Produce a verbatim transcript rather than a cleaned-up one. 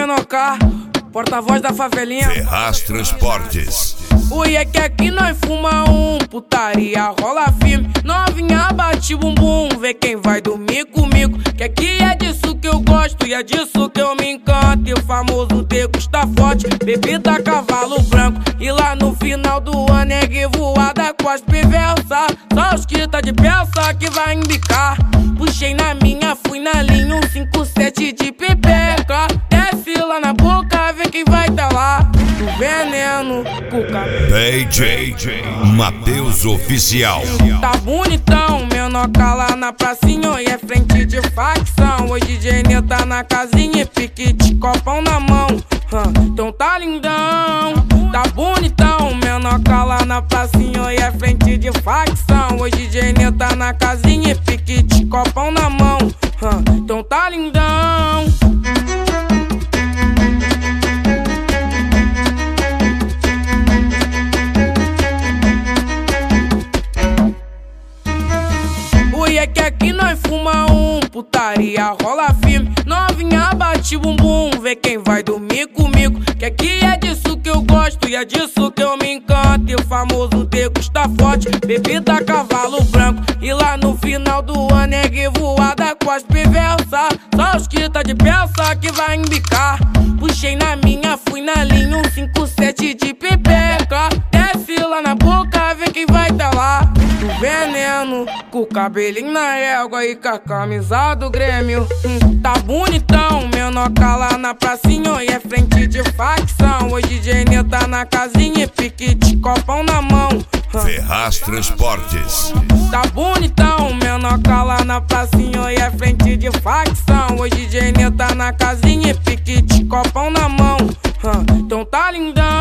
Menoká, porta-voz da favelinha. Ferraz Transportes. Ui, é que aqui nós fuma um, putaria rola firme. Novinha bate bumbum, vê quem vai dormir comigo. Que aqui é disso que eu gosto e é disso que eu me encanto. E o famoso degusta forte, bebida cavalo branco. E lá no final do ano é voada com as piversa. Só os que tá de peça que vai embicar. Puxei na minha, fui na linha, um cinco sete de pepeca. Desce lá na boca, vê quem vai tá lá. Do veneno, cuca. D J Matheus Oficial. Tá bonitão, Menoká lá na pracinha e é frente de facção. Hoje D J tá na casinha e piquete, copão na mão. Então tá lindão, tá bonitão, Menoká lá na pracinha e é frente de facção. Hoje D J tá na casinha e piquete, copão na mão. Então tá lindão. É que aqui nós fuma um, putaria rola firme. Novinha bate bumbum, vê quem vai dormir comigo. Que aqui é disso que eu gosto e é disso que eu me encanto. E o famoso degusta forte, bebida cavalo branco. E lá no final do ano é voada com as piversa. Só os que tá de peça que vai embicar. Puxei na minha, fui na linha, um cinco sete de pepeca. Desce lá na boca, vê quem vai tá lá. Do veneno, com o cabelinho na égua e com a camisa do Grêmio. hum, Tá bonitão, Menoká lá na pracinha e é frente de facção. Hoje D J tá na casinha e piquete, copão na mão. Ferraz Transportes. Tá bonitão, Menoká lá na pracinha e é frente de facção. Hoje D J tá na casinha e piquete, copão na mão. Então tá lindão.